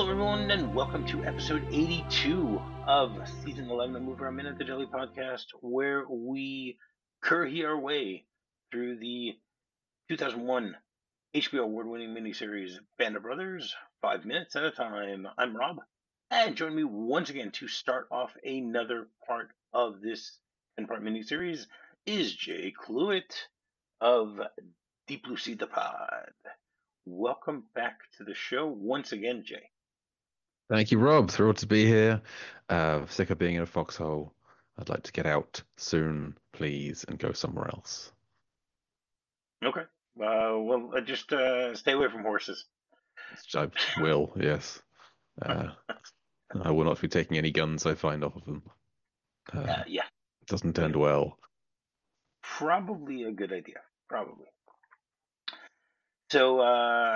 Hello, everyone, and welcome to episode 82 of season 11 of Move Our Minute, the Jelly Podcast, where we curry our way through the 2001 HBO award-winning miniseries Band of Brothers, 5 minutes at a time. I'm Rob, and join me once again to start off another part of this 10-part miniseries is Jay Cluitt of Deep Blue Sea the Pod. Welcome back to the show once again, Jay. Thank you, Rob. Thrilled to be here. Sick of being in a foxhole. I'd like to get out soon, please, and go somewhere else. Okay. Just stay away from horses. I will, yes. Uh, I will not be taking any guns I find off of them. Yeah, Doesn't yeah. end well. Probably a good idea. Probably. So,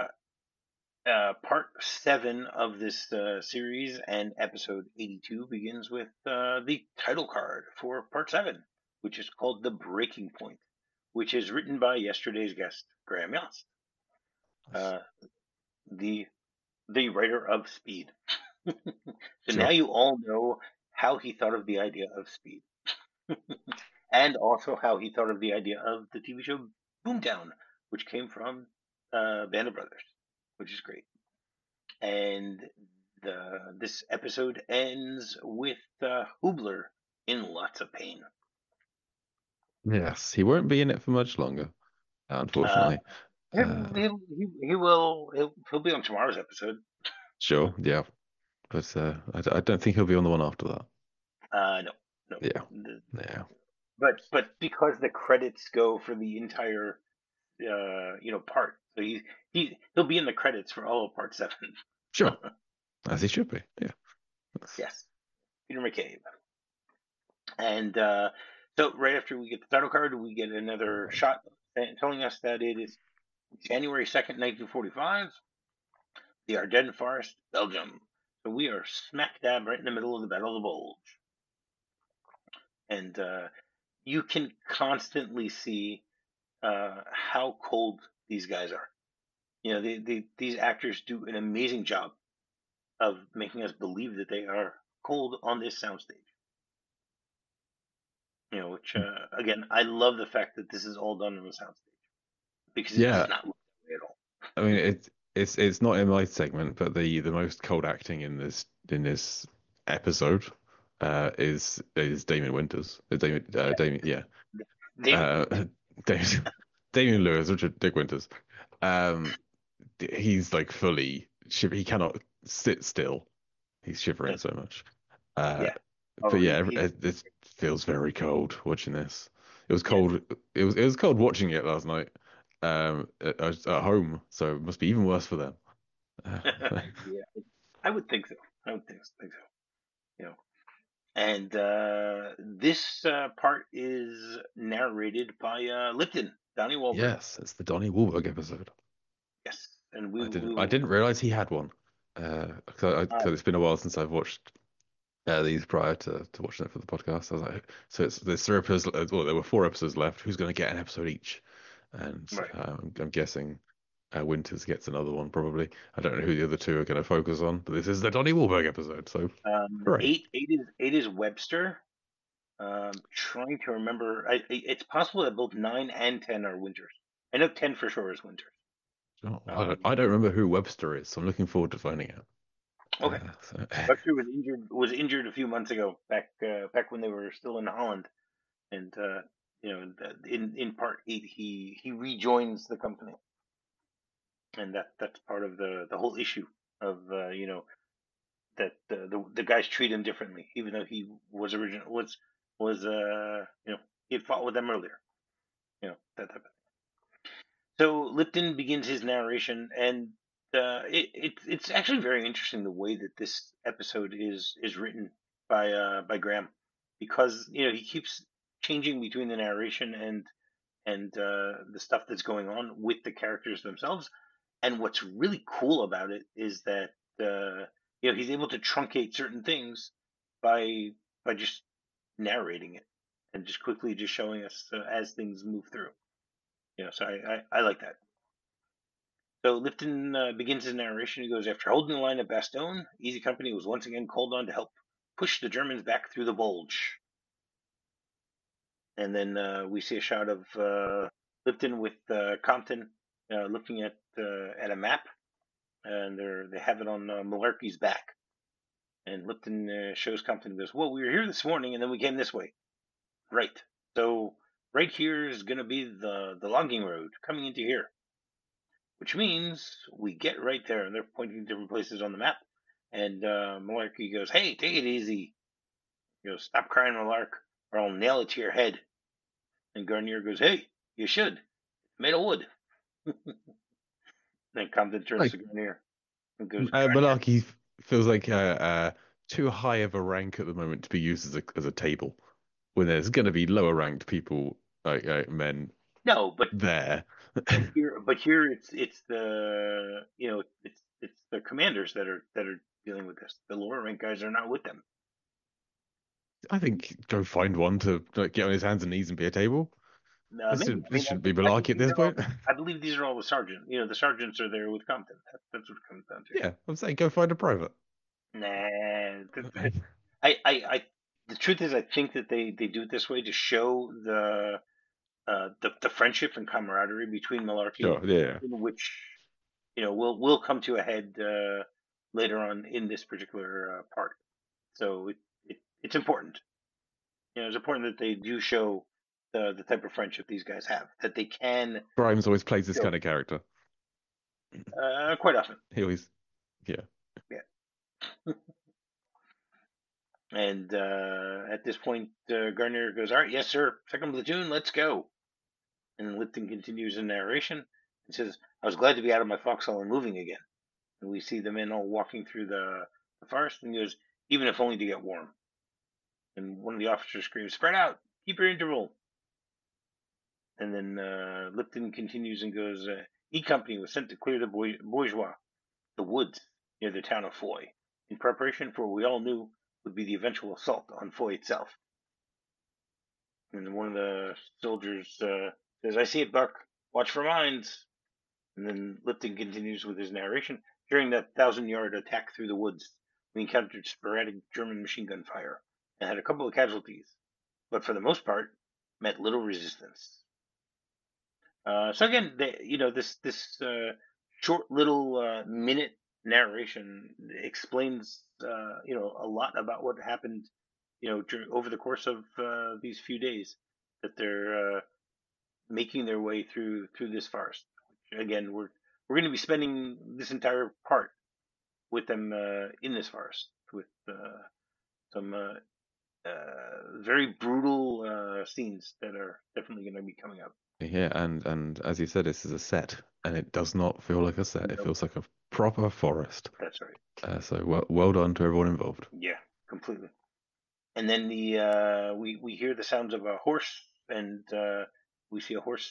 part 7 of this series and episode 82 begins with the title card for part 7, which is called The Breaking Point, which is written by yesterday's guest, Graham Yost, uh, the writer of Speed. So now Sure. you all know how he thought of the idea of Speed. And also how he thought of the idea of the TV show Boomtown, which came from Band of Brothers, which is great. And this episode ends with Hoobler in lots of pain. Yes, he won't be in it for much longer, Uh, unfortunately. Uh, he'll be on tomorrow's episode. sure, yeah, but I don't think he'll be on the one after that. No, no. Yeah, yeah. But because the credits go for the entire part, so he'll be in the credits for all of part 7. Sure, as he should be. Yeah. Yes, Peter McCabe. And so right after we get the title card, we get another shot telling us that it is January 2nd, 1945, the Ardennes Forest, Belgium. So we are smack dab right in the middle of the Battle of the Bulge. And you can constantly see how cold these guys are. You know, these actors do an amazing job of making us believe that they are cold on this soundstage. You know, which again, I love the fact that this is all done on the soundstage because it does Yeah, not look that way at all. I mean it's not in my segment, but the most cold acting in this episode is Damon Winters. Damon, yeah. Damon, Uh Damon, Damien Lewis, Richard Dick Winters. Um he's like fully shiver. He cannot sit still. He's shivering so much. Uh yeah. Oh, but yeah, he's it feels very cold watching this. It was yeah. cold. It was cold watching it last night. I was at home, so it must be even worse for them. Yeah, I would think so. I would think so. You know, and this part is narrated by Lipton, Donnie Wahlberg. Yes, it's the Donnie Wahlberg episode. Yes, and I we I will. didn't realize he had one. Uh, Because it's been a while since I've watched these prior to watching it for the podcast. I was like, so there's 3 episodes. Well, there were 4 episodes left. Who's going to get an episode each? And right. I'm guessing Winters gets another one probably. I don't know who the other two are going to focus on, but this is the Donnie Wahlberg episode, so hooray! Eight is Webster. Trying to remember. It's possible that both 9 and 10 are Winters. I know 10 for sure is Winters. Oh, I Um, don't remember who Webster is, so I'm looking forward to finding out. okay. So, Webster was injured a few months ago, back when they were still in Holland, and in part 8 he rejoins the company, and that's part of the whole issue of that the guys treat him differently, even though he was original was he had fought with them earlier, that type of thing. So Lipton begins his narration, and it's actually very interesting the way that this episode is written by Graham, because he keeps changing between the narration and the stuff that's going on with the characters themselves. And what's really cool about it is that he's able to truncate certain things by just narrating it and just quickly just showing us as things move through. So I like that. So Lipton begins his narration. He goes, after holding the line at Bastogne, Easy Company was once again called on to help push the Germans back through the Bulge. And then we see a shot of Lipton with Compton looking at a map, and they have it on Malarkey's back. And Lipton shows Compton and goes, well, we were here this morning, and then we came this way. Right. So right here is going to be the logging road coming into here, which means we get right there. And they're pointing to different places on the map. And Malarkey goes, hey, take it easy. He goes, stop crying, Malark, or I'll nail it to your head. And Garnier goes, hey, you should. It's made of wood. Then Compton turns Like, to Garnier and goes, Garnier. Malarkey feels like too high of a rank at the moment to be used as a table when there's going to be lower ranked people like men No, there. here it's the it's the commanders that are dealing with this. The lower rank guys are not with them. I think go find one to like, get on his hands and knees and be a table. Maybe. I This mean, shouldn't be Malarkey at this point. I believe these are all the sergeant. The sergeants are there with Compton. That's what it comes down to. Yeah, I'm saying go find a private. Nah, I the truth is, I think that they do it this way to show the friendship and camaraderie between Malarkey and Sure, yeah. Compton, which will come to a head later on in this particular part. So it's important. It's important that they do show the type of friendship these guys have, that they can Grimes always plays this show kind of character. quite often. He always, yeah. Yeah. And at this point, Garnier goes, "All right, yes, sir. Second platoon, let's go." And Lipton continues the narration and says, "I was glad to be out of my foxhole and moving again." And we see the men all walking through the forest, and he goes, "Even if only to get warm." And one of the officers screams, "Spread out! Keep your interval!" And then Lipton continues and goes, E Company was sent to clear the Bourgeois, the woods near the town of Foy, in preparation for what we all knew would be the eventual assault on Foy itself. And one of the soldiers says, I see it, Buck. Watch for mines. And then Lipton continues with his narration. During that 1,000-yard attack through the woods, we encountered sporadic German machine gun fire and had a couple of casualties, but for the most part, met little resistance. So again, this short little minute narration explains a lot about what happened over the course of these few days that they're making their way through this forest. Again, we're going to be spending this entire part with them in this forest with some very brutal scenes that are definitely going to be coming up. Yeah, and as you said, this is a set, and it does not feel like a set. It Nope, feels like a proper forest. that's right. So well done to everyone involved. Yeah, completely. And then we hear the sounds of a horse, and we see a horse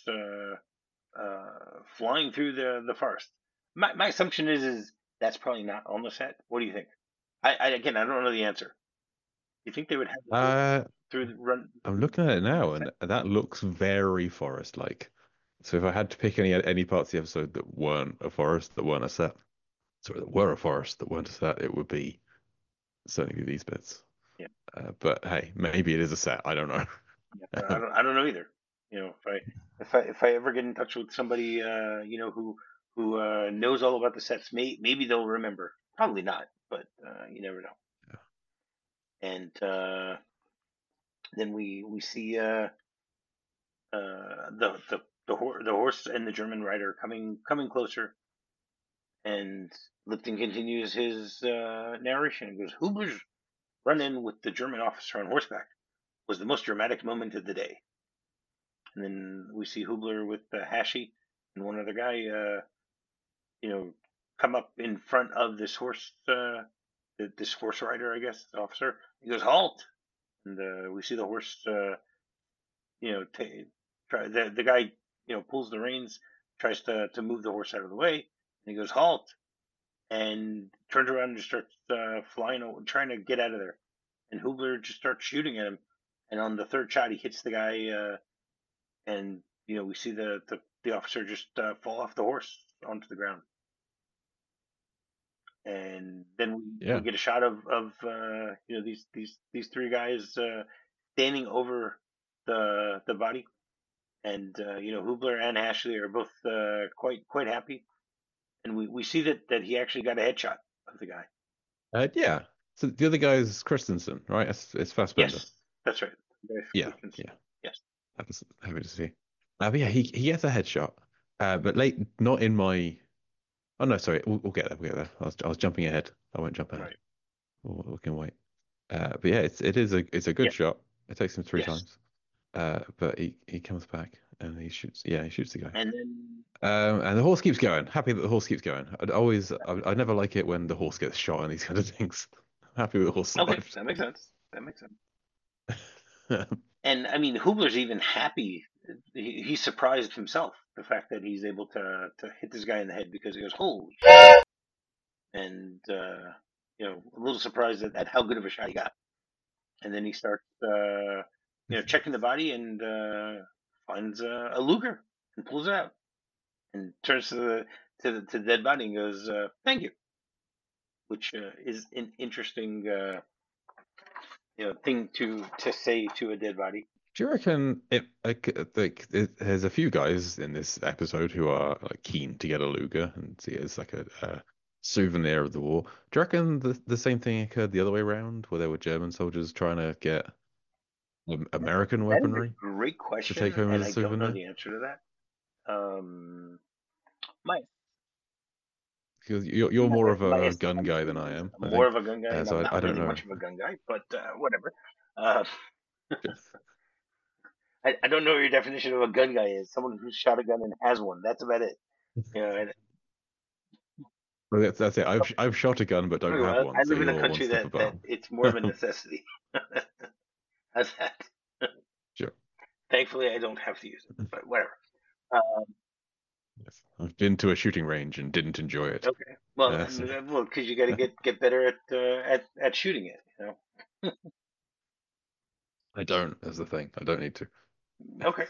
flying through the forest. My assumption is that's probably not on the set. What do you think? Again, I don't know the answer. You think they would have the horse Uh, through the run? I'm looking at it now, and that looks very forest-like. So if I had to pick any parts of the episode that weren't a forest, that weren't a set, sorry, that were a forest that weren't a set, it would be certainly these bits. Yeah, But hey, maybe it is a set. I don't know. yeah. I don't know either. If I ever get in touch with somebody who knows all about the sets, maybe they'll remember. Probably not, but you never know. And then we see the horse and the German rider coming closer, and Lipton continues his narration and goes, Hubler's run in with the German officer on horseback was the most dramatic moment of the day. And then we see Hubler with Hashi and one other guy, come up in front of this horse, this horse rider, I guess, officer. He goes, halt! And we see the horse, try the guy, pulls the reins, tries to move the horse out of the way, and he goes, halt! And turns around and just starts flying, trying to get out of there. And Hubler just starts shooting at him. And on the third shot, he hits the guy, and we see the officer just fall off the horse onto the ground. And then we Yeah. get a shot of these three guys standing over the body, and Hubler and Ashley are both quite happy, and we see that he actually got a headshot of the guy. Yeah. So the other guy is Christensen, right? It's Fassbender. Yes, that's right. Yeah. Yeah. Yes. That was happy to see. But yeah, he gets a headshot. But late, not in my. Oh no, sorry. We'll get there. We'll get there. I was jumping ahead. I won't jump ahead. Right. We can wait. But yeah, it's a good Yeah. shot. It takes him three Yes. times. But he comes back and he shoots. Yeah, he shoots the guy. And then And the horse keeps going. Happy that the horse keeps going. I never like it when the horse gets shot and these kind of things. I'm happy with the horse okay, survived. that makes sense. That makes sense. And I mean, Hubler's even happy. He's surprised himself the fact that he's able to hit this guy in the head, because he goes, "Holy!" and a little surprised at how good of a shot he got. And then he starts checking the body, and finds a Luger and pulls it out and turns to the dead body and goes, "Thank you," which is an interesting thing to say to a dead body. Do you reckon there's a few guys in this episode who are like keen to get a Luger and see it as like a souvenir of the war? Do you reckon the same thing occurred the other way around, where there were German soldiers trying to get American That is a weaponry great to take question, home and as a I don't know souvenir? the answer to that. My Because you're more of my a gun guy than assumption I is am, I'm I more of think. a gun guy, and I'm So I not don't really know. much of a gun guy, but whatever. Uh, I don't know what your definition of a gun guy is. Someone who's shot a gun and has one. That's about it. And, Well, that's it. I've shot a gun but don't okay, have well, one, I so live in a you're one country step that above. it's more of a necessity. How's that? Sure. Thankfully, I don't have to use it, but whatever. Uh, Yes. I've been to a shooting range and didn't enjoy it. okay. Well, So well, because you got to get better at shooting it. I don't, as the thing. I don't need to. Okay,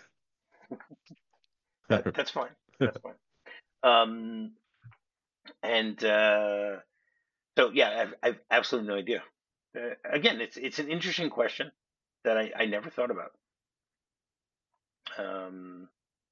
that's fine. That's fine. Um, and so yeah, I've absolutely no idea. Again, it's an interesting question that I never thought about. Um,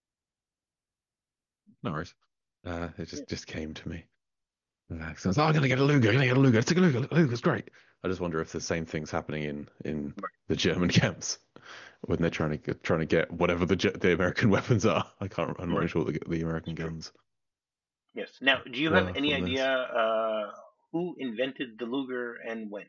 No worries. It yeah. just came to me. So I was, I'm gonna get a Luger. I'm gonna get a Luger. Let's take a Luger. Luger's great. I just wonder if the same thing's happening in the German camps when they're trying to get whatever the American weapons are. I'm not Right. sure the It's American true. guns Yes. Now, do you have were any from idea this. who invented the Luger and when?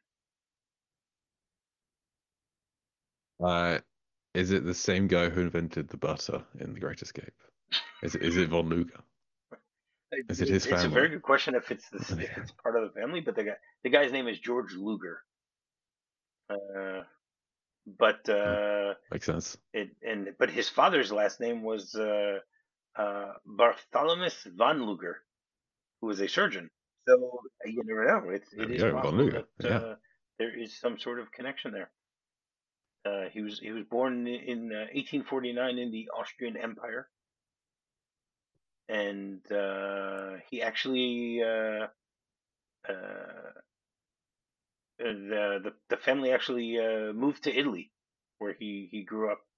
Uh, is it the same guy who invented the butter in The Great Escape? Is it von Luger? Is it his It's a very family? good question if it's part of the family, but the guy's name is George Luger. Uh, but Oh, makes sense. but his father's last name was Bartholomew von Luger, who was a surgeon. So you never know. There It we is go, von possible Luger. that Yeah. there is some sort of connection there. He was born in 1849 in the Austrian Empire, and he actually the family actually moved to Italy, where he grew up,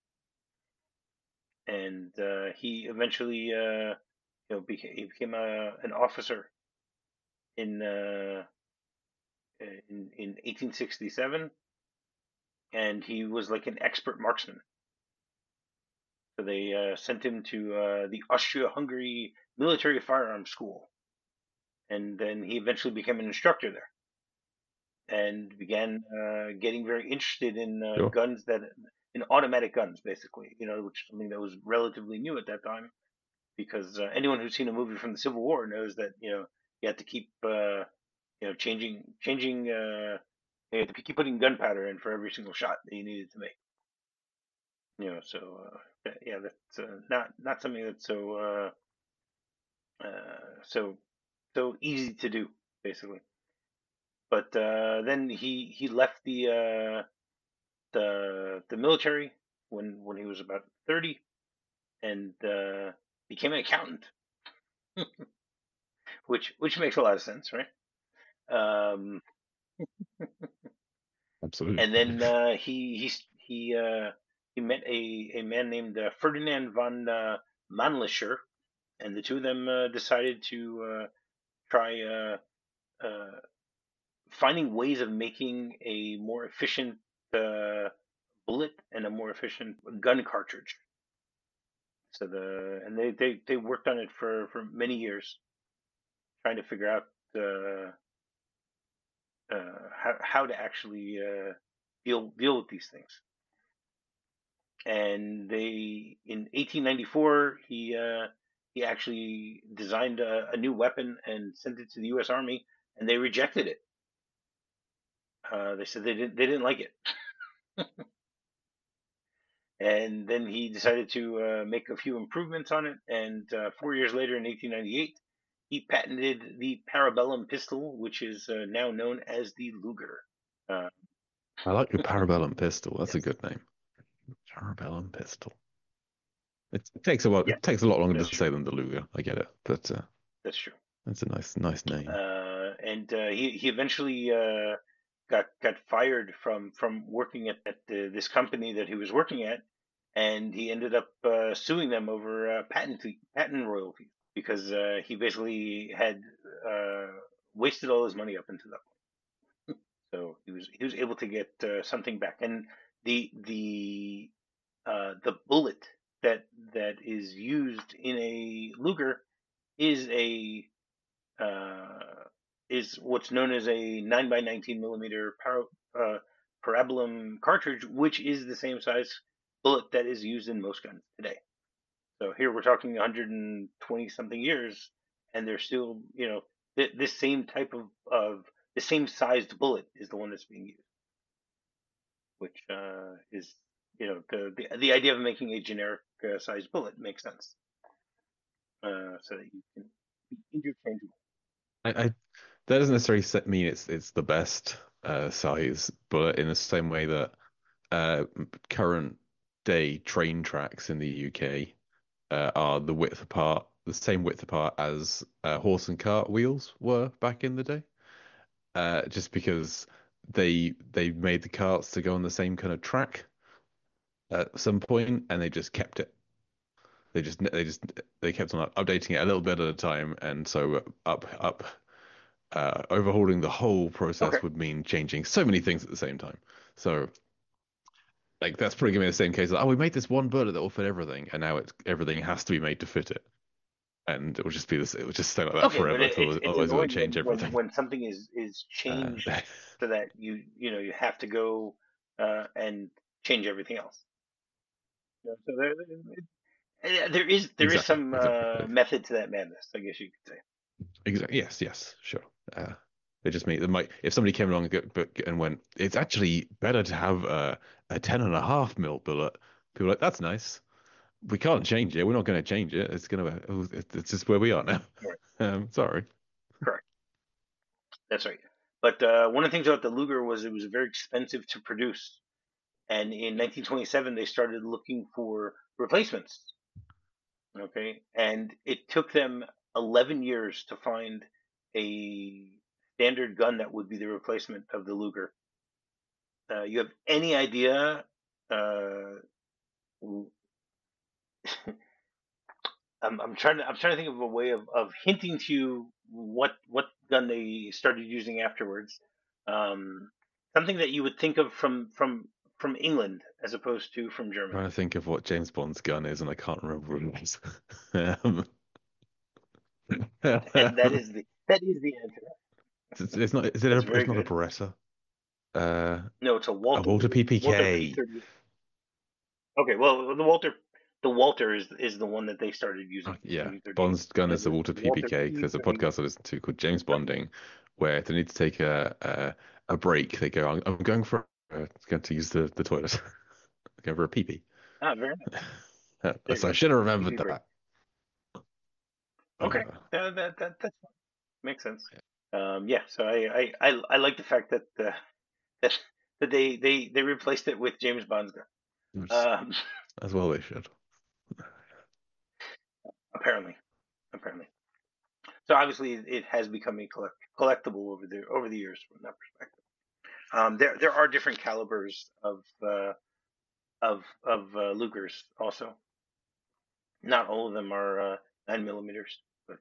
and he eventually he became an officer in uh, in 1867, and he was like an expert marksman. So they sent him to the Austria-Hungary military firearms school, and then he eventually became an instructor there, and began getting very interested in Sure. guns in automatic guns, basically, which is something that was relatively new at that time, because anyone who's seen a movie from the Civil War knows that you have to keep changing you have to keep putting gunpowder in for every single shot that you needed to make. So yeah, that's not something that's so easy to do, basically. But then he left the military when he was about 30, and became an accountant. which makes a lot of sense, right? Um, Absolutely. and then he met a man named Ferdinand von Mannlicher, and the two of them decided to try uh, finding ways of making a more efficient uh, bullet and a more efficient gun cartridge. So they worked on it for many years, trying to figure out how to actually deal with these things. And they in 1894 he actually designed a new weapon and sent it to the U.S. Army, and they rejected it. They said they didn't like it. And then he decided to make a few improvements on it. And 4 years later, in 1898, he patented the Parabellum pistol, which is now known as the Luger. Uh, I like your Parabellum pistol. That's a yes, good name. Parabellum pistol. It takes a while. yeah, It takes a lot longer that's to true. say than the Luger. I get it, but That's true. that's a nice name. And he eventually got fired from working at this company that he was working at, and he ended up suing them over patent royalties because he basically had uh, wasted all his money up until that point. So he was able to get something back, and the bullet that is used in a Luger is a uh, is what's known as a 9 by 19 millimeter parabellum cartridge, which is the same size bullet that is used in most guns today. So here we're talking 120 something years, and they're still, this same type of the same sized bullet is the one that's being used, which is, the idea of making a generic sized bullet makes sense, so that you can be interchangeable. I that doesn't necessarily mean it's the best size, but in the same way that current day train tracks in the UK are the width apart, the same width apart as horse and cart wheels were back in the day. Just because they made the carts to go on the same kind of track at some point, and they just kept it. They kept on updating it a little bit at a time, and so overhauling the whole Okay. process would mean changing so many things at the same time. So like that's probably gonna be the same case. Like, oh, we made this one bullet that will fit everything, and now everything has to be made to fit it, and it will just be this. It will just stay like that Okay, but forever until it's otherwise it would annoying change when everything. something is Uh, changed so that you have to go and change everything else. So there is exactly, some exactly, method to that madness, I guess you could say. exactly. Yes, yes, sure. It just means that might if somebody came along and went, it's actually better to have a 10.5 mil bullet. People are like, that's nice. We can't change it. We're not going to change it. It's just where we are now. Right. Sorry. Correct. That's right. But one of the things about the Luger was it was very expensive to produce, and in 1927 they started looking for replacements. Okay, and it took them 11 years to find a standard gun that would be the replacement of the Luger. You have any idea? Uh, I'm trying to think of a way of hinting to you what gun they started using afterwards. Um, Something that you would think of from England as opposed to from Trying Germany. to think of what James Bond's gun is, and I can't remember what it is. Um, And that is the answer. it's not. That's It's very not a good. Beretta. Uh, No, it's a a Walter Walter Walter PPK. P30. Okay, well the Walter is the one that they started using, the Yeah, P30. Bond's gun is the The Walter Walter PPK. There's a P30. podcast I listen to called James Bonding, where if they need to take a break, they go, I'm going for going to use the toilet. Going for a pee pee. Ah, very nice. There you So I go. should have PP remembered break. that. Okay, Uh, that's fine. Makes sense. Yeah, so I like the fact that that they replaced it with James Bond's gun. yeah, Um, as well they should. apparently, apparently. So obviously, it has become a collectible over the years from that perspective. There are different calibers of Lugers also. Not all of them are 9 millimeters, but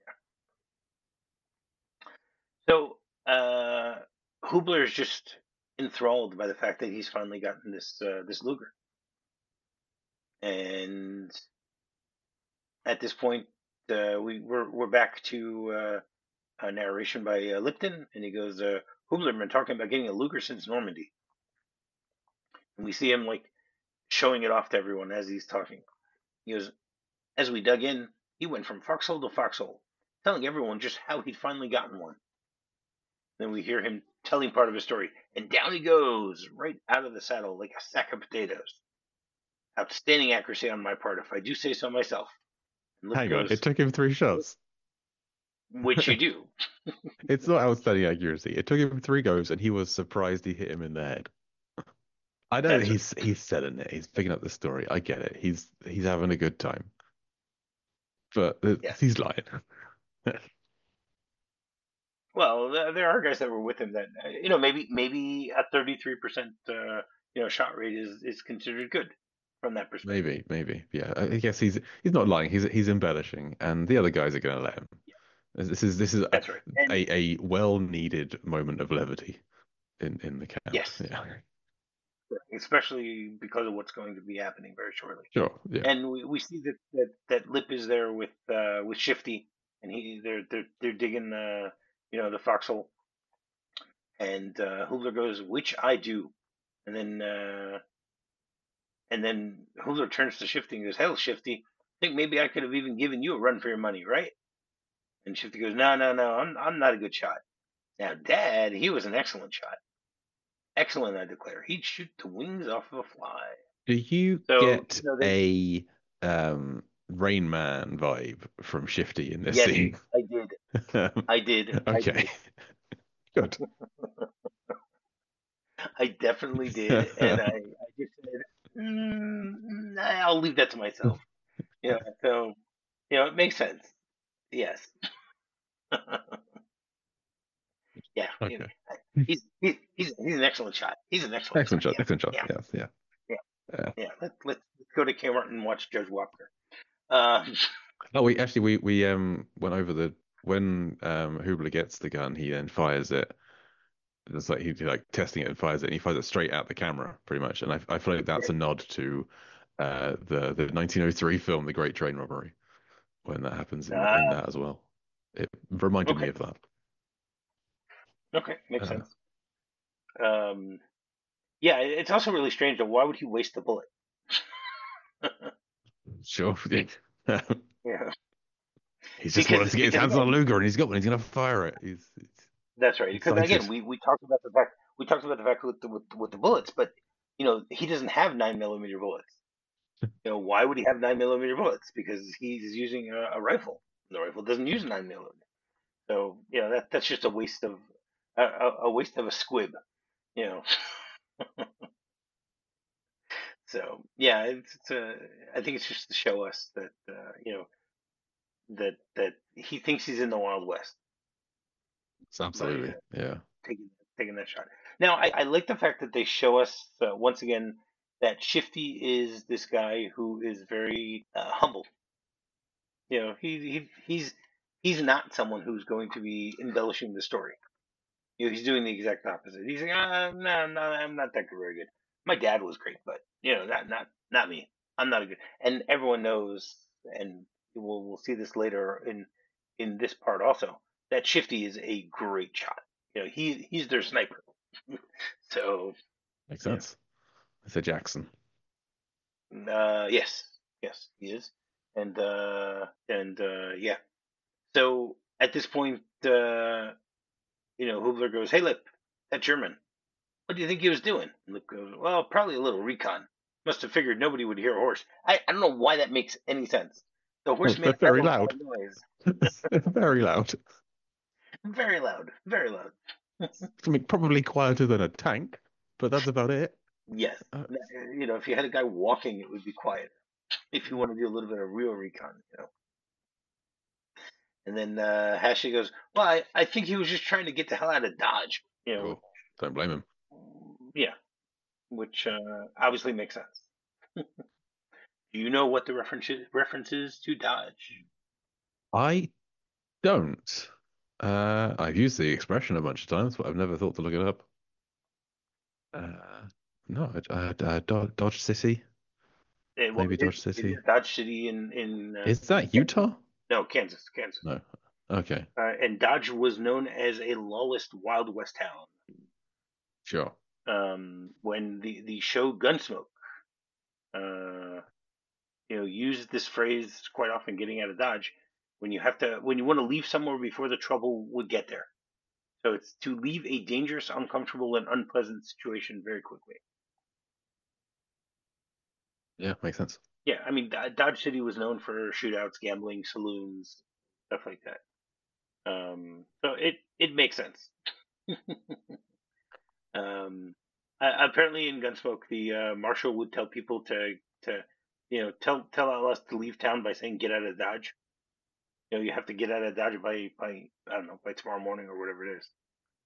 so Hubler is just enthralled by the fact that he's finally gotten this Luger, and at this point, we're back to a narration by Lipton, and he goes, "Hubler been talking about getting a Luger since Normandy," and we see him like showing it off to everyone as he's talking. He goes, "As we dug in, he went from foxhole to foxhole, telling everyone just how he'd finally gotten one." Then we hear him telling part of his story, and down he goes, right out of the saddle like a sack of potatoes. Outstanding accuracy on my part, if I do say so myself. And Lip Hang on, it goes, took him 3 shots. which you do. It's not outstanding accuracy. It took him 3 goes, and he was surprised he hit him in the head. I know that That's right. he's selling it. He's picking up the story. I get it. He's having a good time, but Yeah. he's lying. Well, there are guys that were with him that maybe a 33% shot rate is considered good from that perspective. Maybe, yeah. I guess he's not lying. He's embellishing, and the other guys are going to let him. Yeah, This is that's right. And a well needed moment of levity in the camp. yes, Yeah, especially because of what's going to be happening very shortly. sure. Yeah, And we see that Lip is there with Shifty, and they're digging the foxhole, and Hubler goes, which I do, and then Hubler turns to Shifty and goes, hell, Shifty, think maybe I could have even given you a run for your money, right? And Shifty goes, no, no, no, I'm not a good shot. Now, Dad, he was an excellent shot. Excellent, I declare. He'd shoot the wings off of a fly. do you So, get a Rain Man vibe from Shifty in this yes, scene? I did. I did. I Okay, did. good. I definitely did. And I just said, I'll leave that to myself. So, it makes sense. Yes. Yeah. Okay, He's an excellent shot. He's an excellent shot. excellent shot. Yeah. Excellent shot. Yeah. Yes, yeah. Yeah. Yeah. Yeah. Let's go to Kmart and watch Judge Walker. Uh, Oh, we went over the when Hubler gets the gun, he then fires it. It's like he like testing it and fires it, and he fires it straight at the camera, pretty much. And I feel like that's a nod to the 1903 film, The Great Train Robbery, when that happens in that as well. It reminded me okay. of that. Okay. Makes Uh, sense. Um, yeah. It's also really strange that why would he waste the bullet? sure. Yeah. He's just wanted Because to get his because hands on a again, Luger, and he's got one. He's gonna fire it. He's that's right. Because again, excited. we talked about the fact with the bullets, but he doesn't have 9 millimeter bullets. Why would he have 9 millimeter bullets? Because he's using a rifle. The rifle doesn't use 9 millimeter. So that's just a waste of a waste of a squib. You know. So yeah, I think it's just to show us that that he thinks he's in the Wild West It's by absolutely, yeah. taking taking that shot. Now I like the fact that they show us once again that Shifty is this guy who is very humble. He's not someone who's going to be embellishing the story. He's doing the exact opposite. He's like, no, no, I'm not that very good. My dad was great, but not me. I'm not a good. And everyone knows, and we'll see this later in this part also, that Shifty is a great shot. He's their sniper. So Makes yeah, sense. It's a Jackson. yes, yes, he is, and yeah. So at this point, Hubler goes, "Hey, Lip, that German. What do you think he was doing?" And Lip goes, "Well, probably a little recon. Must have figured nobody would hear a horse. I don't know why that makes any sense. The Oh, horse they're made a hell very of a lot loud. of noise. Very loud. Very loud, very loud. I mean, probably quieter than a tank, but that's about it. Yes. Uh, If you had a guy walking, it would be quiet. If you want to do a little bit of real recon. And then Hashi goes, "Well, I think he was just trying to get the hell out of Dodge." Oh, don't blame him. Yeah, which obviously makes sense. Do you know what the references to Dodge? I don't. I've used the expression a bunch of times, but I've never thought to look it up. Uh, no, Dodge City, Well, maybe Dodge it is City. Dodge City in Is that Utah? no, Kansas. No. Okay, And Dodge was known as a lawless Wild West town. sure. When the show Gunsmoke, uh, used this phrase quite often, getting out of Dodge, when you want to leave somewhere before the trouble would get there. So it's to leave a dangerous, uncomfortable, and unpleasant situation very quickly. Yeah, makes sense. Yeah, I mean, Dodge City was known for shootouts, gambling, saloons, stuff like that. So it makes sense. Um, Apparently in Gunsmoke, the marshal would tell people to tell outlaws to leave town by saying get out of Dodge. You have to get out of Dodge by I don't know, by tomorrow morning or whatever it is.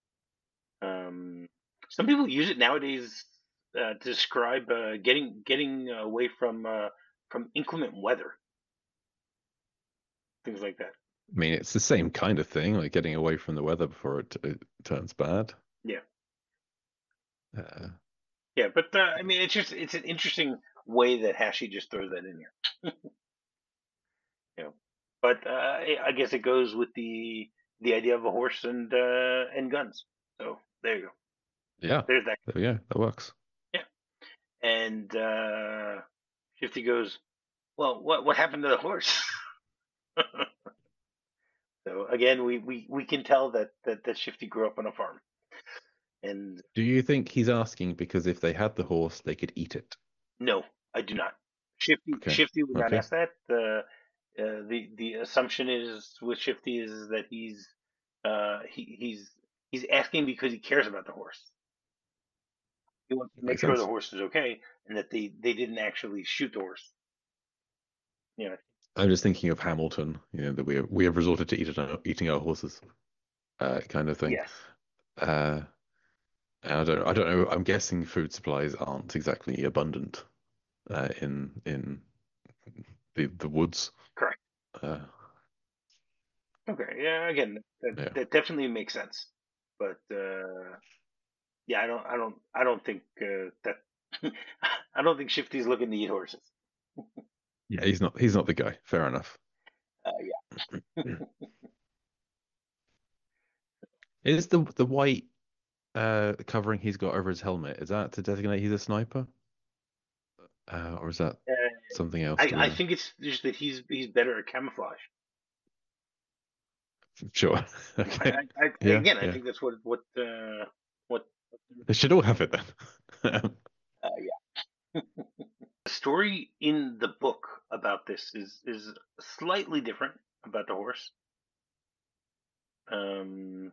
Some people use it nowadays to describe getting away from inclement weather, things like that. I mean, it's the same kind of thing, like getting away from the weather before it turns bad. Yeah, Uh, yeah, but I mean, it's an interesting way that Hashi just throws that in here. you know. But I guess it goes with the idea of a horse and guns. So there you go. yeah, There's that. there we go. That works. Yeah. And Shifty goes, well, what happened to the horse? So again, we can tell that Shifty grew up on a farm. And Do you think he's asking because if they had the horse, they could eat it? no, I do not. Shifty Okay. Shifty would not Okay. ask that. The assumption is with Shifty is that he's asking because he cares about the horse. He wants to make Makes sure the sense. horse is okay and that they didn't actually shoot the horse. You know, I'm just thinking of Hamilton, that we have resorted to eating our horses, kind of thing. yes, Uh, and I don't know. I'm guessing food supplies aren't exactly abundant in the woods. correct. Uh, Okay, yeah. Again, yeah. that definitely makes sense. But yeah, I don't think that I don't think Shifty's looking to eat horses. Yeah, he's not the guy. Fair enough. Yeah. Is the white covering he's got over his helmet, is that to designate he's a sniper? Or is that Uh, something else? Do we I know? think it's just that he's better at camouflage. Sure. Okay. Yeah, Again, I yeah. think that's what They should all have it then. yeah. The story in the book about this is slightly different about the horse. Um,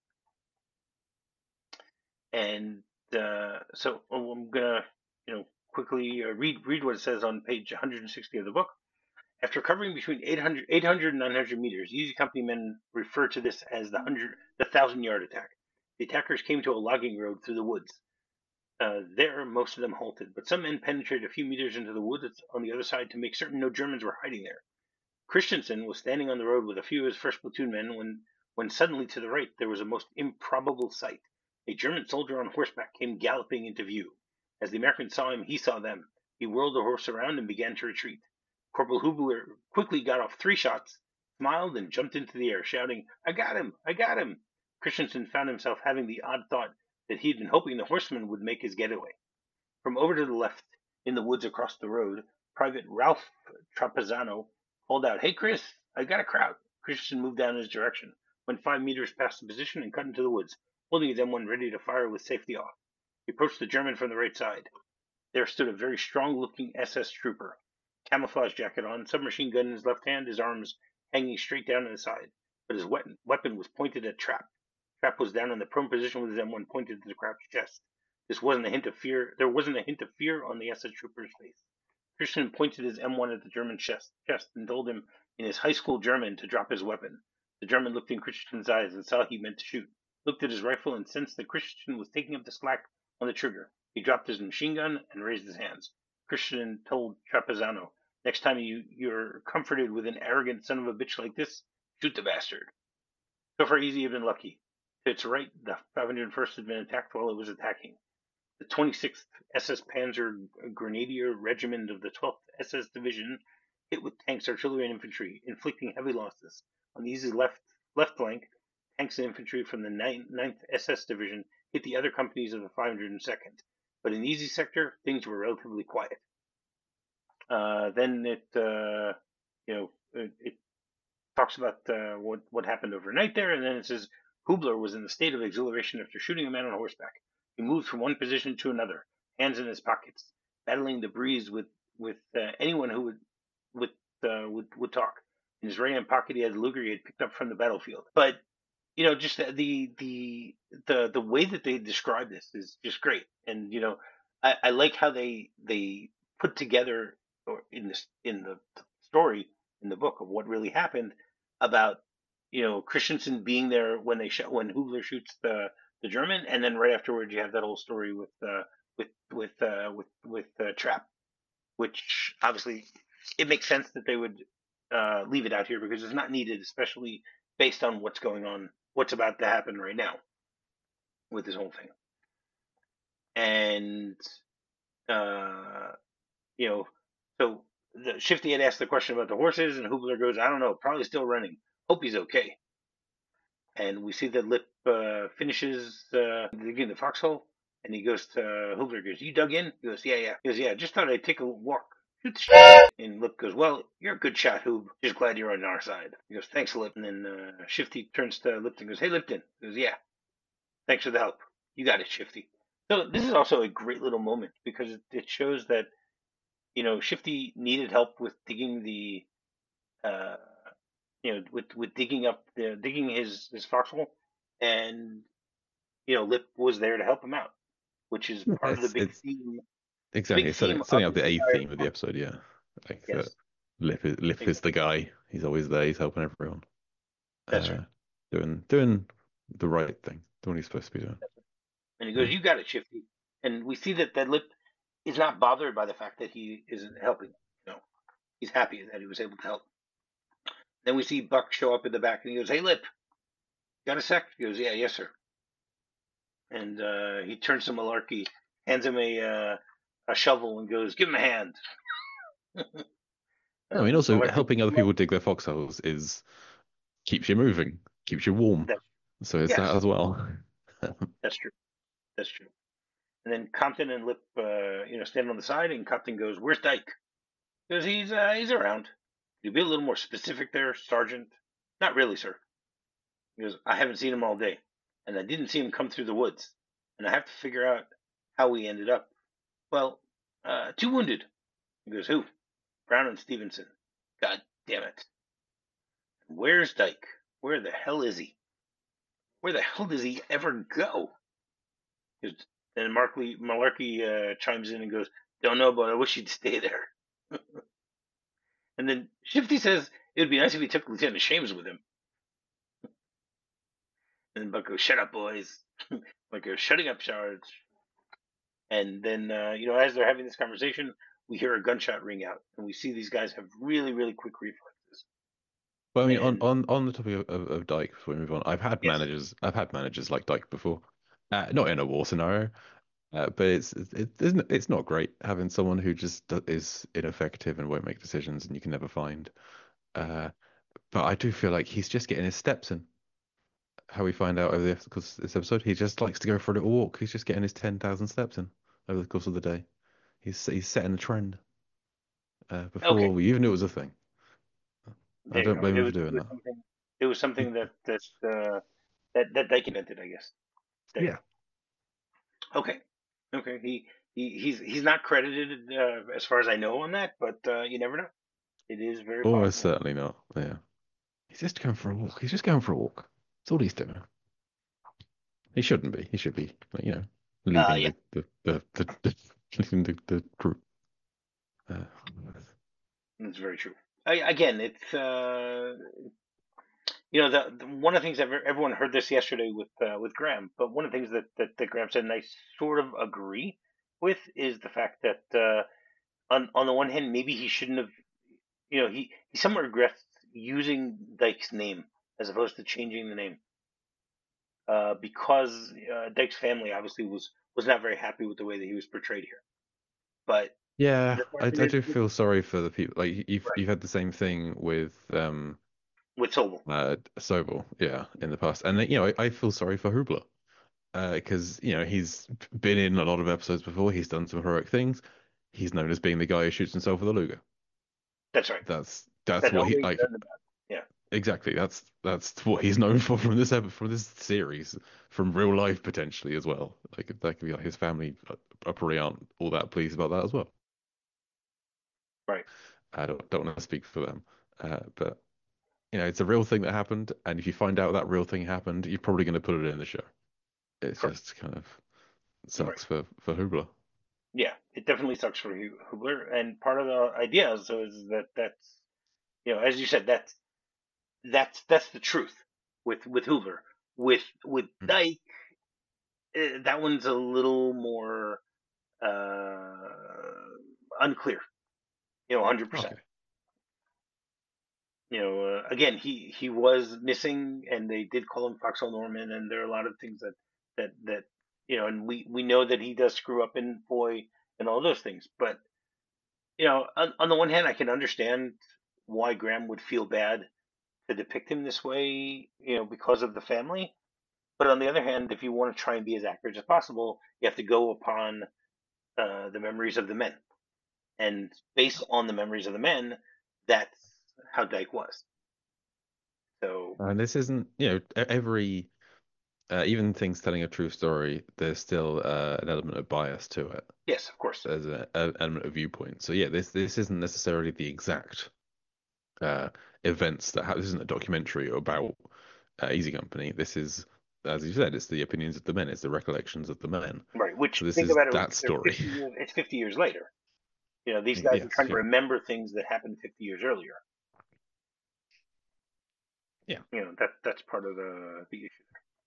and so I'm gonna quickly read what it says on page 160 of the book. After covering between 800 and 900 meters, Easy Company men refer to this as the 1,000-yard attack. The attackers came to a logging road through the woods. There, most of them halted, but some men penetrated a few meters into the woods on the other side to make certain no Germans were hiding there. Christensen was standing on the road with a few of his first platoon men when suddenly to the right there was a most improbable sight. A German soldier on horseback came galloping into view. As the Americans saw him, he saw them. He whirled the horse around and began to retreat. Corporal Hubler quickly got off 3 shots, smiled, and jumped into the air, shouting, I got him! I got him! Christensen found himself having the odd thought that he had been hoping the horseman would make his getaway. From over to the left, in the woods across the road, Private Ralph Trapazzano called out, Hey, Chris, I got a crowd. Christensen moved down in his direction, went 5 meters past the position, and cut into the woods, holding his M1 ready to fire with safety off. He approached the German from the right side. There stood a very strong-looking SS trooper, camouflage jacket on, submachine gun in his left hand, his arms hanging straight down in his side, but his weapon was pointed at Trap. Trap was down in the prone position with his M1 pointed to the crouched chest. This wasn't a hint of fear. There wasn't a hint of fear on the SS trooper's face. Christian pointed his M1 at the German's chest and told him in his high school German to drop his weapon. The German looked in Christian's eyes and saw he meant to shoot, looked at his rifle and sensed that Christian was taking up the slack on the trigger. He dropped his machine gun and raised his hands. Christian told Trapazzano, "Next time you're comforted with an arrogant son of a bitch like this, shoot the bastard." So far, Easy had been lucky. To its right, the 501st had been attacked while it was attacking. The 26th SS Panzer Grenadier Regiment of the 12th SS Division hit with tanks, artillery, and infantry, inflicting heavy losses. On the Easy's left flank, tanks and infantry from the 9th SS Division hit the other companies of the 502nd. But in the Easy sector, things were relatively quiet. Then it talks about what happened overnight there, and then it says Hubler was in a state of exhilaration after shooting a man on horseback. He moved from one position to another, hands in his pockets, battling the breeze with anyone who would talk. In his right hand pocket, he had the Luger he had picked up from the battlefield. But just the way that they describe this is just great, and I like how they put together, or in the story in the book, of what really happened about Christensen being there when when Hubler shoots the German, and then right afterwards you have that whole story with Trap, which obviously it makes sense that they would leave it out here because it's not needed, especially based on what's about to happen right now with this whole thing. And so Shifty had asked the question about the horses, and Hubler goes, "I don't know, probably still running. Hope he's okay." And we see that Lip finishes digging the foxhole, and he goes to Hubler, goes, "You dug in?" He goes, "Yeah, yeah." He goes, "Yeah, just thought I'd take a walk. Shoot the shit." And Lip goes, "Well, you're a good shot, Hoob. Just glad you're on our side." He goes, "Thanks, Lip." And then Shifty turns to Lipton and goes, "Hey, Lipton." He goes, "Yeah, thanks for the help. You got it, Shifty." So this is also a great little moment because it shows that Shifty needed help with digging uh, with digging his foxhole, and Lip was there to help him out, which is part of the big It's theme. The exactly big it's theme setting of up this the A entire theme of the book. episode. Yeah, like that. Yes, Lip is the exactly. guy. He's always there. He's helping everyone. That's right. Uh, doing the right thing, doing what he's supposed to be doing. And he Yeah. goes, "You got it, Shifty." And we see that Lip is not bothered by the fact that he isn't helping. He's happy that he was able to help. Then we see Buck show up in the back, and he goes, "Hey, Lip, got a sec?" He goes, "Yeah, yes, sir." And he turns to Malarkey, hands him a shovel, and goes, "Give him a hand." I mean, also Malarkey, helping other people dig their foxholes is keeps you moving, keeps you warm. that, So it's that yes, as well. that's true. That's true. And then Compton and Lip, stand on the side, and Compton goes, "Where's Dyke?" Because he's around. Could you be a little more specific there, Sergeant? Not really, sir. He goes, "I haven't seen him all day, and I didn't see him come through the woods, and I have to figure out how he ended up. Well, two wounded." He goes, "Who?" "Brown and Stevenson." "God damn it. Where's Dyke? Where the hell is he? Where the hell does he ever go?" And Malarkey chimes in and goes, "Don't know, but I wish he'd stay there." And then Shifty says it would be nice if he took Lieutenant Shames with him. And Buck goes, "Shut up, boys." Buck goes, "Shutting up, Sarge." And then, as they're having this conversation, we hear a gunshot ring out, and we see these guys have really, really quick reflexes. Well, I mean, on And on the topic of Dyke, before we move on, yes, I've had managers like Dyke before, not in a war scenario, but it's not great having someone who just is ineffective and won't make decisions, and you can never find. Uh, but I do feel like he's just getting his steps in. How we find out over the course of this episode, he just likes to go for a little walk. He's just getting his 10,000 steps in over the course of the day. He's setting a trend before okay, we even knew it was a thing. I there you don't go. blame It him for was doing that. something. It was something that Dyke invented, I guess. There you Yeah. go. Okay, okay. He's not credited as far as I know on that, but you never know. It is very Almost possible. certainly not. Yeah. He's just going for a walk. He's just going for a walk. That's all he's doing. He shouldn't be. He should be, like, leading Yeah, the leading the group. Uh, that's very true. Again, one of the things everyone heard this yesterday with Graham, but one of the things that Graham said, and I sort of agree with, is the fact that on the one hand, maybe he shouldn't have, he somewhat regrets using Dyke's name as opposed to changing the name, because Dyke's family obviously was not very happy with the way that he was portrayed here. But Yeah, the I question is do feel sorry for the people. Like right you've had the same thing with with Sobel. Sobel, yeah, in the past, and I feel sorry for Hubler because he's been in a lot of episodes before. He's done some heroic things. He's known as being the guy who shoots himself with a Luger. That's right. That's That's what all he they've like. done about it. Yeah. Exactly. That's what he's known for from this series, from real life potentially as well. Like that could be like his family probably aren't all that pleased about that as well. Right. I don't want to speak for them, but it's a real thing that happened, and if you find out that real thing happened, you're probably going to put it in the show. It Correct. just kind of Right. sucks for Hubler. Yeah, it definitely sucks for Hubler, and part of the idea is that that's as you said, that's the truth with Hoover. With Mm. Dyke, that one's a little more uh, unclear. 100%. Okay. Again, he was missing, and they did call him Foxhole Norman, and there are a lot of things that and we know that he does screw up in Foy and all those things. But on the one hand, I can understand why Graham would feel bad to depict him this way, because of the family. But on the other hand, if you want to try and be as accurate as possible, you have to go upon the memories of the men, and based on the memories of the men, that's how Dyke was. So And this isn't, every even things telling a true story, there's still an element of bias to it. yes, of course. There's an element of viewpoint. So yeah, this isn't necessarily the exact uh, events that happen. This isn't a documentary about Easy Company. This is, as you said, it's the opinions of the men. It's the recollections of the men. Right. Which, So this think is about it, that story. it's 50 years later. These guys are Yes, trying to yeah, remember things that happened 50 years earlier. yeah. That's part of the issue.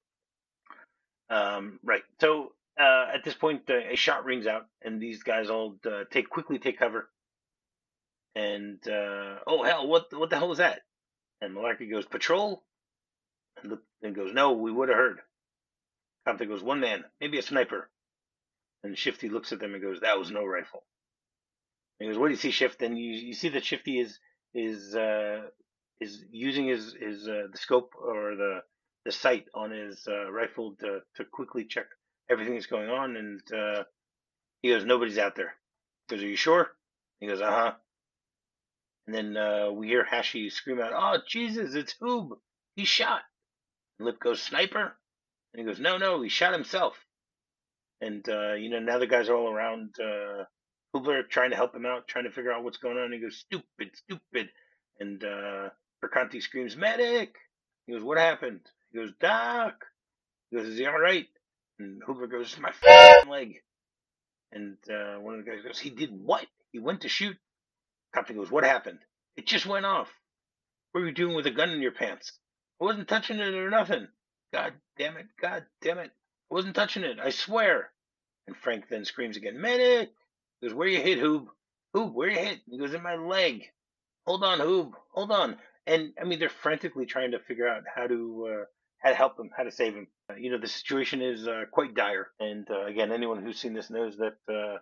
Right. So at this point, a shot rings out, and these guys all quickly take cover. And oh hell, what the hell was that? And Malarkey goes, patrol, and goes, no, we would have heard. Compton goes, one man, maybe a sniper. And Shifty looks at them and goes, that was no rifle. And he goes, what do you see, Shift? And you see that Shifty is using his the scope or the sight on his rifle to quickly check everything that's going on. And he goes, nobody's out there. He goes, are you sure? He goes, uh-huh. And then we hear Hashi scream out, oh, Jesus, it's Hoob. He's shot. And Lip goes, sniper? And he goes, no, no, he shot himself. And, now the guys are all around Hoobler trying to help him out, trying to figure out what's going on. And he goes, stupid, stupid. And Perconti screams, medic. He goes, what happened? He goes, Doc. He goes, is he all right? And Hoover goes, my leg. And one of the guys goes, he did what? He went to shoot. Compton goes, what happened? It just went off. What were you doing with a gun in your pants? I wasn't touching it or nothing. God damn it. God damn it. I wasn't touching it. I swear. And Frank then screams again, medic. He goes, where you hit, Hoob? Hoob, where you hit? He goes, in my leg. Hold on, Hoob. Hold on. And I mean, they're frantically trying to figure out how to help him, how to save him. The situation is quite dire. And again, anyone who's seen this knows that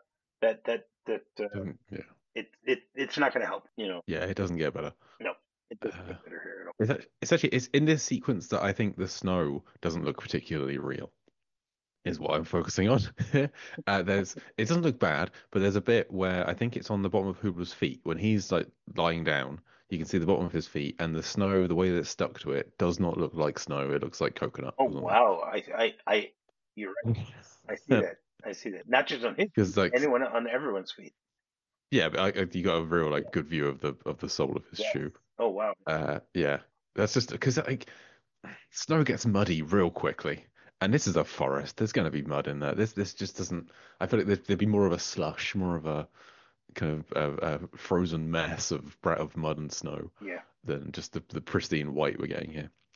Yeah, it's not going to help. yeah. It doesn't get better. No, it doesn't Uh, get better here at all. it's in this sequence that I think the snow doesn't look particularly real. Is what I'm focusing on. It doesn't look bad, but there's a bit where I think it's on the bottom of Hoover's feet when he's like lying down. You can see the bottom of his feet, and the snow, the way that it's stuck to it, does not look like snow. It looks like coconut Oh or something. wow, you're right. I see that. I see that. Not just on his feet, Because like, anyone on everyone's feet. yeah, but you got a real like good view of the sole of his Yes. shoe. Oh wow. Yeah, that's just because like snow gets muddy real quickly, and this is a forest. There's going to be mud in there. This just doesn't. I feel like there'd be more of a slush, more of a kind of a frozen mess of mud and snow Yeah. than just the pristine white we're getting here.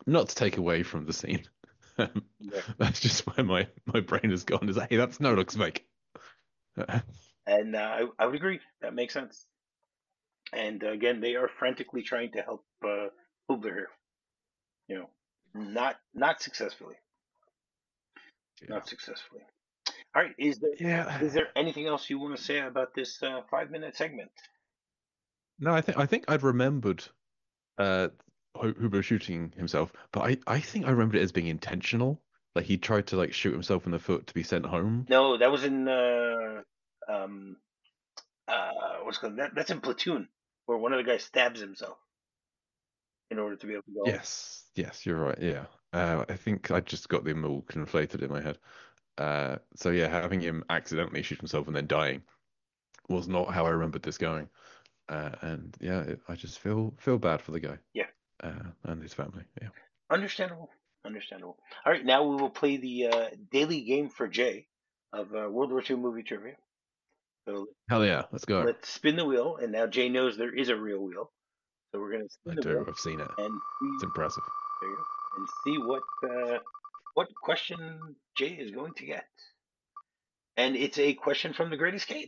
Not to take away from the scene. Yeah. That's just where my brain has gone. Is that, hey, that's no looks fake. And I would agree. That makes sense. And again, they are frantically trying to help Hubler here. You know, not successfully. Yeah. Not successfully. All right. Is Yeah. there anything else you want to say about this 5 minute segment? No, I think I'd remembered uh Huber shooting himself, but I think I remembered it as being intentional. Like he tried to like shoot himself in the foot to be sent home. No, that was in um what's it called that's in Platoon, where one of the guys stabs himself in order to be able to go home. Yes, yes, you're right. Yeah. I think I just got them all conflated in my head. So yeah, having him accidentally shoot himself and then dying was not how I remembered this going. And yeah, I just feel bad for the guy Yeah, and his family. Yeah. understandable, understandable. All right, now we will play the daily game for Jay of World War II movie trivia. So Hell yeah, let's go. let's spin the wheel, and now Jay knows there is a real wheel. So we're gonna spin I the wheel do. I've seen it. and see It's impressive. there you go, and see what question Jay is going to get. And it's a question from The Great Escape.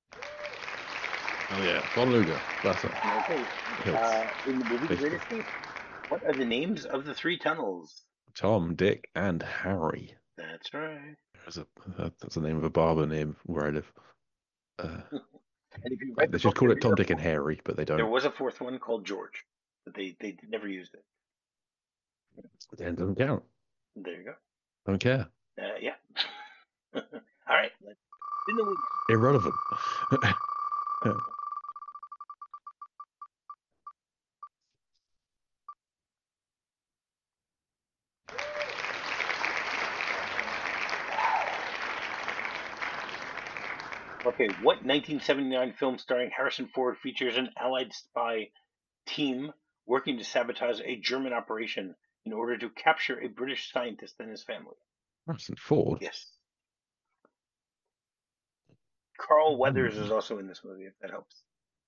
Oh yeah, Von Luger, classic. Okay, Hills, in the movie The Great faithful. Escape, what are the names of the three tunnels? Tom, Dick, and Harry. That's right. There's a that's the name of a barber near where I live. Uh, And if you read like the they should book, call it Tom, Dick, and Harry, but they there don't. was a fourth one called George, but they never used it. Then doesn't count. There you go. Don't care. Yeah. All right. Let's spin the wheel. Irrelevant. Okay. What 1979 film starring Harrison Ford features an Allied spy team working to sabotage a German operation in order to capture a British scientist and his family? Harrison Ford Yes. Carl Weathers is Hmm, also in this movie, if that helps.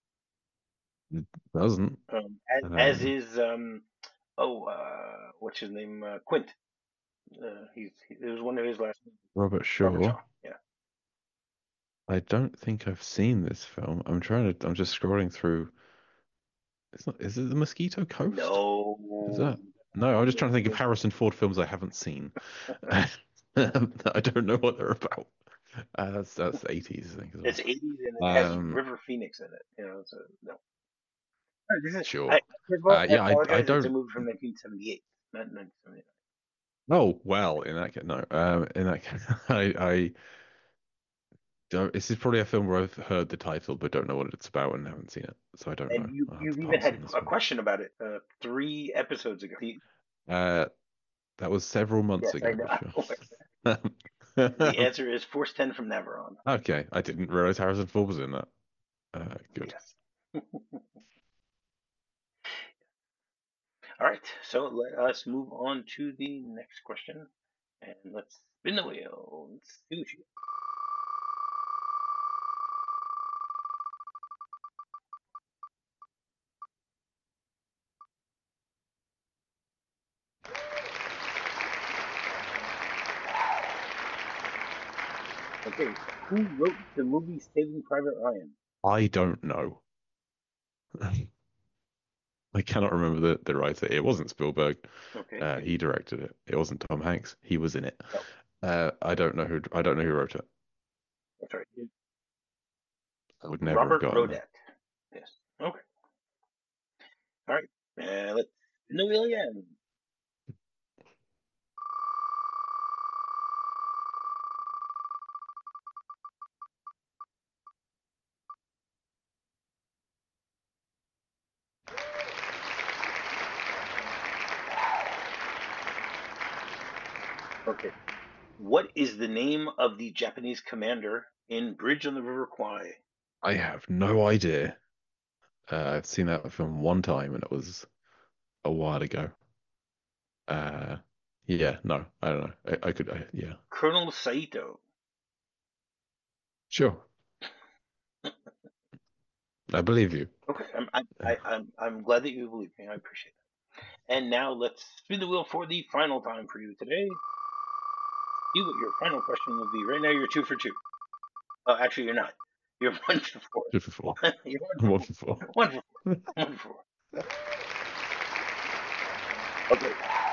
doesn't. As Um, is what's his name? Quint. It was one of his last names. Robert Robert Shaw. Shaw. Yeah. I don't think I've seen this film. I'm just scrolling through. It's not. Is it the Mosquito Coast? Is No. that? No, I'm just trying to think of Harrison Ford films I haven't seen. That I don't know what they're about. That's 80s, I think, as It's well. 80s and it has Um, River Phoenix in it. So no. All right, sure. first of all, I Yeah, I apologize. It's a don't. movie from 1978, not 1979. Oh well, in that case, no. In that case, I don't. This is probably a film where I've heard the title but don't know what it's about and haven't seen it, so I don't And know. I'll have you've to even pass had on this a one. question about it 3 episodes ago. Uh, that was several months Yes, I ago know. for sure. The answer is Force 10 from Navarone. Okay, I didn't realize Harrison Ford was in that. Good. Yes. All right, so let us move on to the next question, and let's spin the wheel. Let's see what you get. Okay, who wrote the movie Saving Private Ryan? I don't know. I cannot remember the writer. It wasn't Spielberg. Okay, He directed it. It wasn't Tom Hanks. He was in it. no, I don't know who wrote it. that's right. It's I would never have Robert gotten that. Rodat. Yes. Okay. All right. Let's spin the wheel again. Okay. What is the name of the Japanese commander in Bridge on the River Kwai? I have no idea. I've seen that film one time and it was a while ago. Uh, yeah, no, I don't know. I could, yeah, Colonel Saito. sure. I believe you. Okay. I'm glad that you believe me. I appreciate that. And now let's spin the wheel for the final time for you today. See what your final question will be. Right now, you're 2 for 2. Oh, actually, you're not. You're 1 for 4. 2 for 4. You're 1 for 4. 1 for 4. 1 for 4. Okay.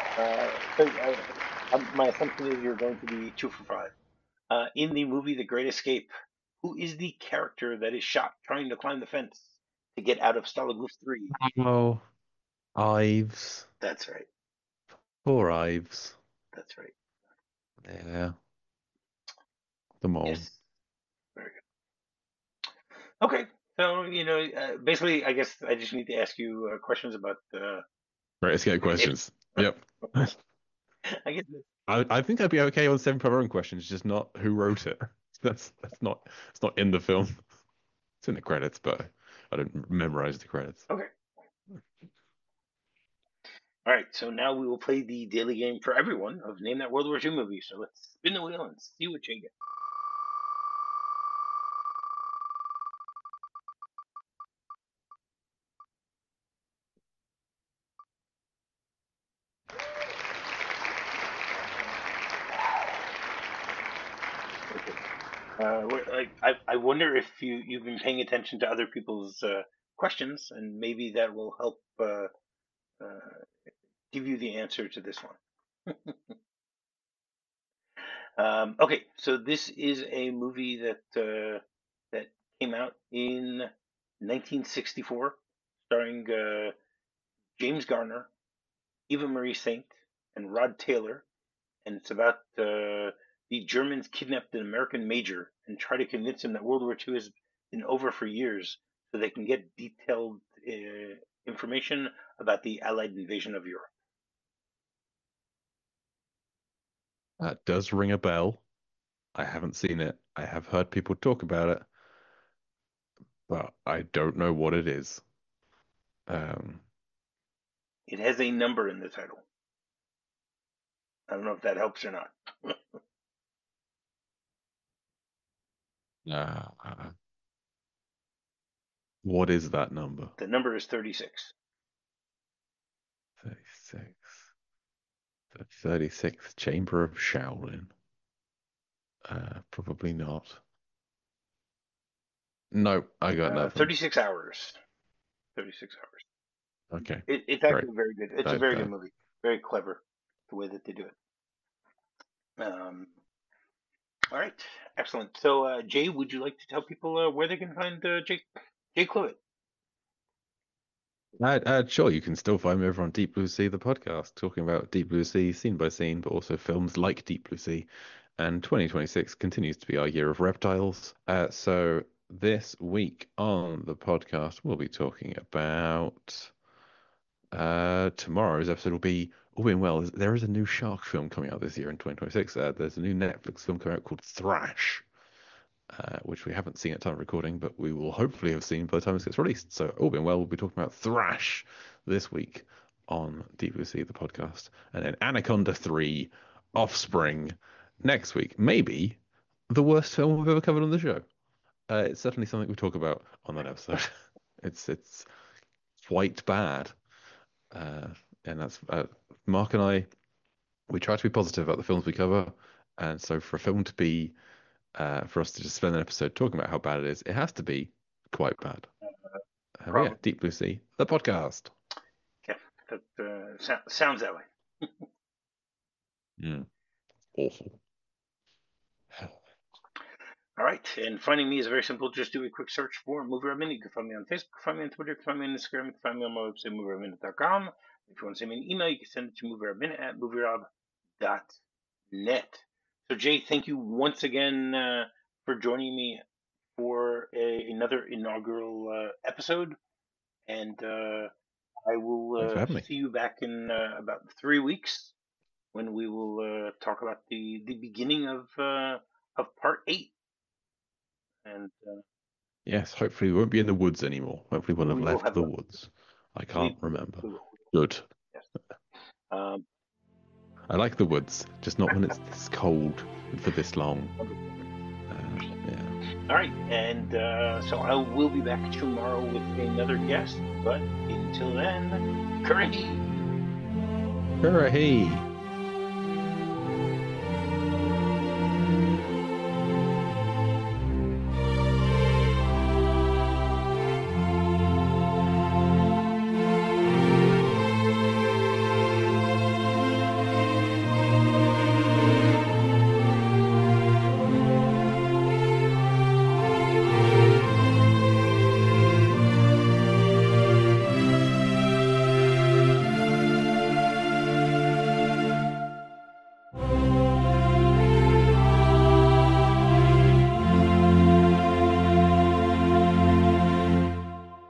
My assumption is you're going to be 2 for 5. In the movie The Great Escape, who is the character that is shot trying to climb the fence to get out of Stalag Luft 3? Oh, Ives. That's right. Poor Ives. That's right. Yeah. The mole. Yes. Very good. Okay. So, basically, I guess I just need to ask you questions about Right, let's get questions. Yep. I guess I think I'd be okay on 7 for our own questions, just not who wrote it. That's not it's not in the film. It's in the credits, but I don't memorize the credits. okay. All right. So now we will play the daily game for everyone of Name That World War II movie. So let's spin the wheel and see what you get. I wonder if you've been paying attention to other people's questions, and maybe that will help give you the answer to this one. Okay, so this is a movie that came out in 1964, starring James Garner, Eva Marie Saint, and Rod Taylor, and it's about the Germans kidnapped an American major and try to convince him that World War II has been over for years, so they can get detailed information about the Allied invasion of Europe. That does ring a bell. I haven't seen it. I have heard people talk about it, but I don't know what it is. It has a number in the title. I don't know if that helps or not. What is that number? The number is 36. 36. The 36th Chamber of Shaolin. Probably not. No, I got nothing. 36 hours. 36 hours. Okay. It's actually very good. It's a very good movie. Very clever, the way that they do it. All right, excellent. So, Jay, would you like to tell people where they can find Jay Cluett? Sure, you can still find me over on Deep Blue Sea, the podcast, talking about Deep Blue Sea scene by scene, but also films like Deep Blue Sea. And 2026 continues to be our year of reptiles. So this week on the podcast, we'll be talking about tomorrow's episode will be, all being well, there is a new shark film coming out this year in 2026. There's a new Netflix film coming out called Thrash, which we haven't seen at time of recording, but we will hopefully have seen by the time this gets released. So all being well, we'll be talking about Thrash this week on Deep Blue Sea, the podcast. And then Anaconda 3, Offspring next week. Maybe the worst film we've ever covered on the show. It's certainly something we talk about on that episode. It's quite bad. And that's Mark and I, we try to be positive about the films we cover. And so for a film to be for us to just spend an episode talking about how bad it is, it has to be quite bad. Yeah, Deep Blue Sea, the podcast. Yeah, that sounds that way. Awful. All right, and finding me is very simple. Just do a quick search for Movie Rob Minute. You can find me on Facebook, find me on Twitter, find me on Instagram, you can find me on my website, movierobminute.com. If you want to send me an email, you can send it to movierob@movierob.net. So, Jay, thank you once again for joining me for another inaugural episode. And I will see you back in about 3 weeks when we will talk about the beginning of part 8. And yes, hopefully we won't be in the woods anymore. Hopefully we'll have left the woods. I can't remember. Good. Yes. I like the woods, just not when it's this cold and for this long. All right, and so I will be back tomorrow with another guest. But until then, curry. Hooray!